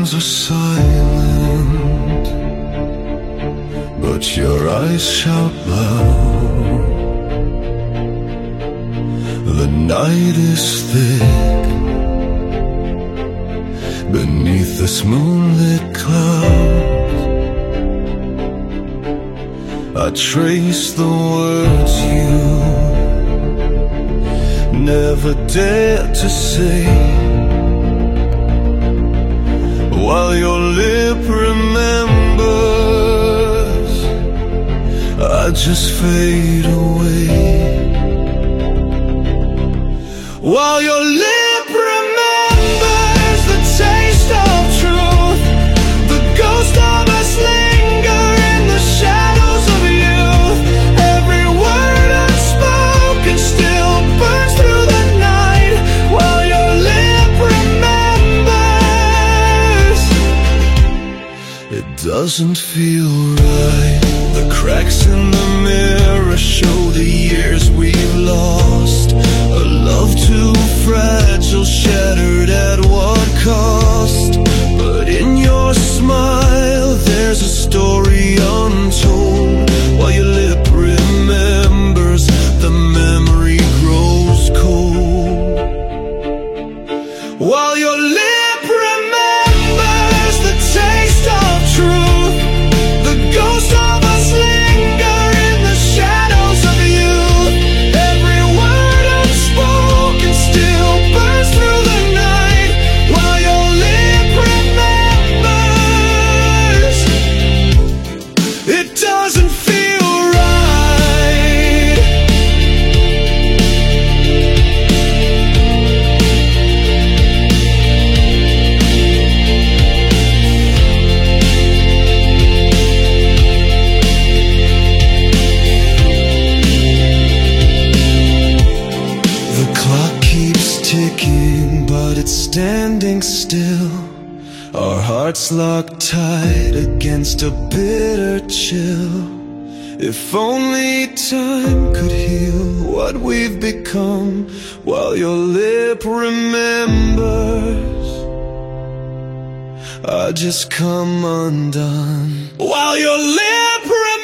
sounds are silent, but your eyes shout loud. The night is thick beneath this moonlit cloud. I trace the words you never dared to say, while your lip remembers, I just fade away. While your lip remembers the taste of truth, the ghost of us linger in the shadows of youth. Every word unspoken still burns through the night, while your lip remembers. It doesn't feel right. The cracks in the mirror show the years we've lost. A love too fragile, shattered at what cost? But in your smile there's a story untold. While your lip remembers, the memory grows cold. While your lip remembers the taste of truth, the ghost of us linger in the shadows of youth. Every word unspoken still burns through the night, while your lip remembers. It doesn't feel right. The clock keeps ticking, but it's standing still. Our hearts locked tight against a bitter chill. If only time could heal what we've become, while your lip remembers, I just come undone. While your lip remembers.